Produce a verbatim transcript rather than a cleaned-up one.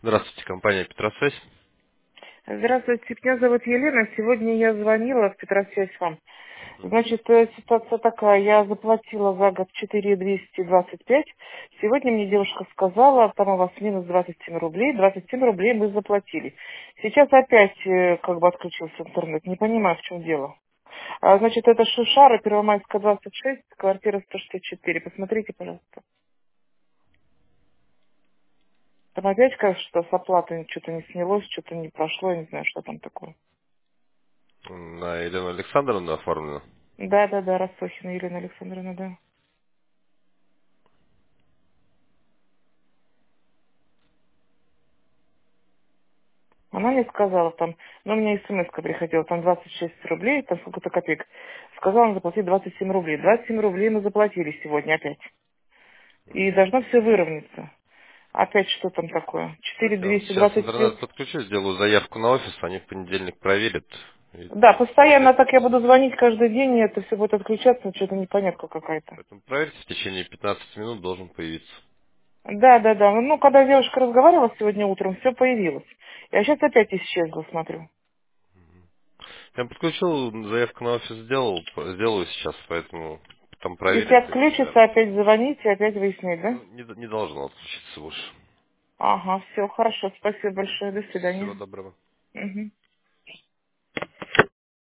Здравствуйте, компания Петросвязь. Здравствуйте, меня зовут Елена. Сегодня я звонила в Петросвязь вам. Мгм. Значит, э, ситуация такая. Я заплатила за год четыре двести двадцать пять. Сегодня мне девушка сказала, там у вас минус двадцать семь рублей. двадцать семь рублей мы заплатили. Сейчас опять э, как бы отключился интернет. Не понимаю, в чем дело. А, значит, это Шушара, Первомайская, двадцать шесть, квартира сто шестьдесят четыре. Посмотрите, пожалуйста. Там опять, кажется, что с оплатой что-то не снялось, что-то не прошло, я не знаю, что там такое. На Елену Александровну оформлено. Да, да, да, Рассохина Елена Александровна, да. Она мне сказала там, ну, у меня смс приходила, там двадцать шесть рублей, там сколько-то копеек. Сказала, надо заплатить двадцать семь рублей. двадцать семь рублей мы заплатили сегодня опять. И должно все выровняться. Опять что там такое? четыре Давайте я вам двести сейчас двадцать семь. интернет подключу, сделаю заявку на офис, они в понедельник проверят и Да, постоянно посмотрят. так я буду звонить каждый день, и это все будет отключаться, что-то непонятка какая-то. Поэтому проверьте, в течение пятнадцати минут должен появиться. Да, да, да. Ну, когда девушка разговаривала сегодня утром, все появилось. Я сейчас опять исчезла, смотрю. Я подключил, заявку на офис сделал, по- сделаю сейчас, поэтому там Если проверят и отключится, свяжутся. опять звоните, опять выяснить, да? Ну, не, д- не должно отключиться больше. Ага, все, хорошо, спасибо большое, до Всего свидания. доброго. Мгм.